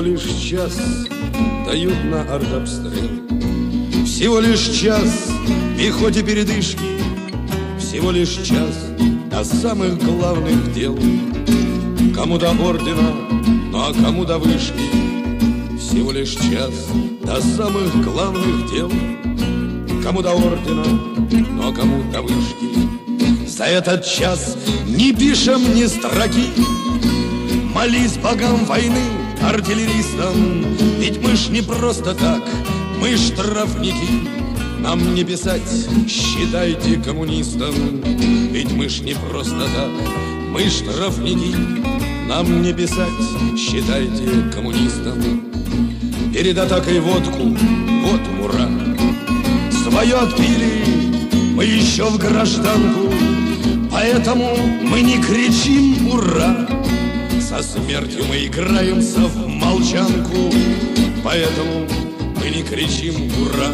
лишь час дают на артобстрел. Всего лишь час пехоте передышки, всего лишь час до самых главных дел. Кому до ордена, ну а кому до вышки, всего лишь час до самых главных дел. Кому до ордена, ну а кому до вышки. За этот час не пишем ни строки, молись богам войны, артиллеристам. Ведь мы ж не просто так, мы штрафники. Нам не писать, считайте коммунистам. Ведь мы ж не просто так, мы штрафники. Нам не писать, считайте коммунистам. Перед атакой водку, вот мура. Свое отпили, мы еще в гражданку, поэтому мы не кричим «Ура!». Со смертью мы играемся в молчанку, поэтому мы не кричим «Ура!».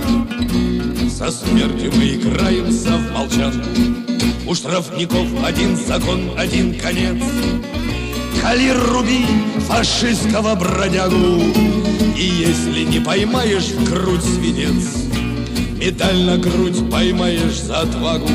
Со смертью мы играемся в молчанку. У штрафников один закон, один конец. Кали, руби фашистского бродягу, и если не поймаешь в грудь свинец, медаль на грудь поймаешь за отвагу.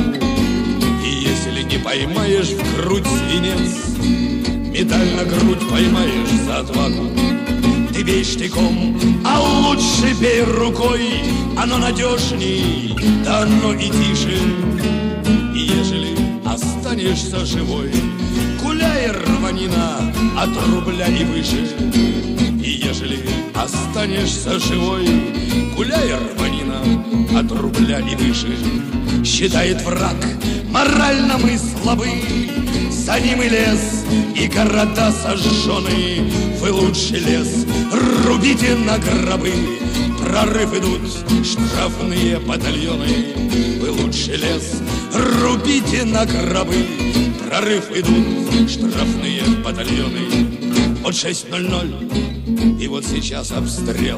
И если не поймаешь в грудь свинец, медаль на грудь поймаешь за отвагу. Ты бей штыком, а лучше бей рукой, оно надежней, да оно и тише. И ежели останешься живой, гуляй, рванина, от рубля и выше. И ежели останешься живой, гуляй, рванина, от рубля и выше. Считает враг, морально мы слабы, за ним и лес, и города сожжены. Вы лучше лес рубите на гробы, прорыв идут штрафные батальоны. Вы лучше лес рубите на гробы, прорыв идут штрафные батальоны. Вот 6:00, и вот сейчас обстрел.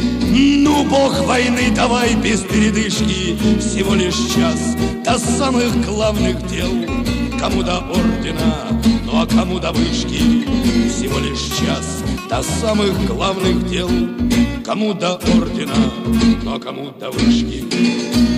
Ну, бог войны, давай без передышки, всего лишь час до самых главных дел. Кому до ордена, ну а кому до вышки, всего лишь час до самых главных дел. Кому до ордена, ну а кому до вышки.